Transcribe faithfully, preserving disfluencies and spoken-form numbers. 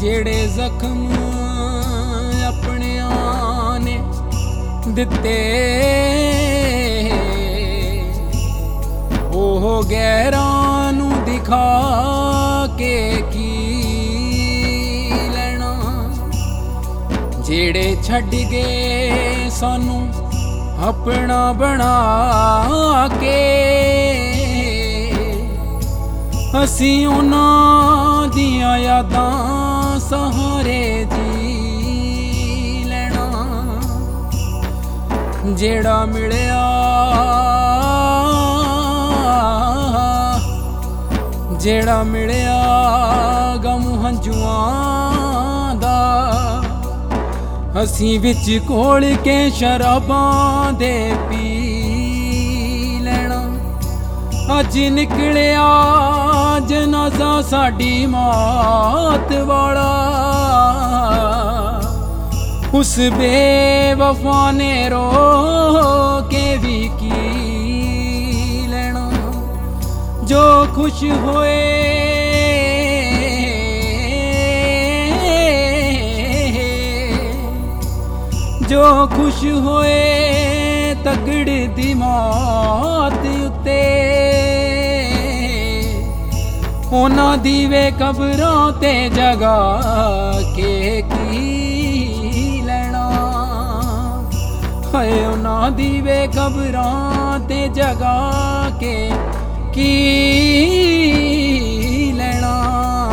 ਜਿਹੜੇ ਜ਼ਖਮ ਆਪਣਿਆਂ ਨੇ ਦਿੱਤੇ ਉਹ ਗੈਰਾਂ ਨੂੰ ਦਿਖਾ ਕੇ ਕੀ ਲੈਣਾ। ਜਿਹੜੇ ਛੱਡ ਗਏ ਸਾਨੂੰ ਆਪਣਾ ਬਣਾ ਕੇ ਅਸੀਂ ਉਹਨਾਂ ਦੀਆਂ ਯਾਦਾਂ ਸਹਾਰੇ ਜੀ ਲੈਣਾ। ਜਿਹੜਾ ਮਿਲਿਆ ਜਿਹੜਾ ਮਿਲਿਆ ਗਮ ਹੰਝੂਆਂ ਦਾ ਅਸੀਂ ਵਿੱਚ ਘੋਲ ਕੇ ਸ਼ਰਾਬਾਂ ਦੇ ਪੀ ਲੈਣਾ। ਅੱਜ ਨਿਕਲਿਆ ਜਨਾਜ਼ਾ ਸਾਡੀ ਮੌਤ ਵਾਲਾ ਉਸ ਬੇਵਫਾ ਨੇ ਰੋ ਕੇ ਵੀ ਕੀ ਲੈਣਾ। ਜੋ ਖੁਸ਼ ਹੋਏ ਜੋ ਖੁਸ਼ ਹੋਏ ਤਗੜ ਦੀ ਮੌਤ ਉੱਤੇ ਉਹਨਾਂ ਦੀ ਵੇ ਕਬਰਾਂ ਤੇ ਜਗਾ ਕੇ ਕੀ ਲੈਣਾ। ਹਾਏ ਉਹਨਾਂ ਦੀ ਵੇ ਕਬਰਾਂ ਤੇ ਜਗਾ ਕੇ ਕੀ ਲੈਣਾ।